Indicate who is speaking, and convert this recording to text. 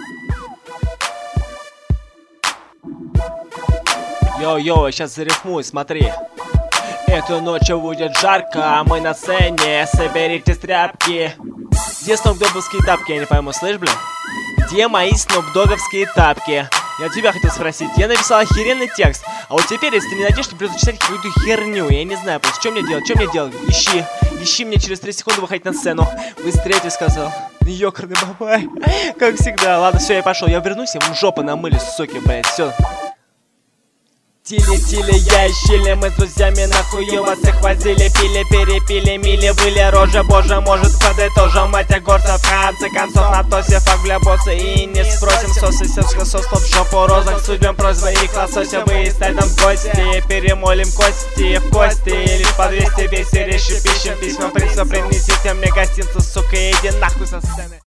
Speaker 1: Йо-йо, сейчас зарифмую, смотри. Эту ночью будет жарко, а мы на сцене, соберите тряпки. Где снупдоговские тапки, я не пойму, слышь, блин? Где мои снупдоговские тапки? Я тебя хотел спросить, я написал охеренный текст, а вот теперь, если ты не найдешь, ты придется читать какую-то херню. Я не знаю просто, что мне делать, Ищи мне через 3 секунды выходить на сцену. Быстрее, ты сказал. Ёкарный бабай, как всегда. Ладно, все, я пошел, я вернусь, я в жопу намыли, суки, блядь, все. Тили, я и щили, мы с друзьями нахуй вас всех возили, пили, перепили, мили, были рожа, боже, может подытожим этих горцев, в конце концов, на тосе, фак бля босса, и не спросим, сосы, сос, в жопу розок, судьбем просьбы и лосося, вы стать нам в гости, перемолим кости в кости, лишь по 200 весерещи, пищем письма, принцу, принесите мне гостинцу, сука, иди нахуй со сцены.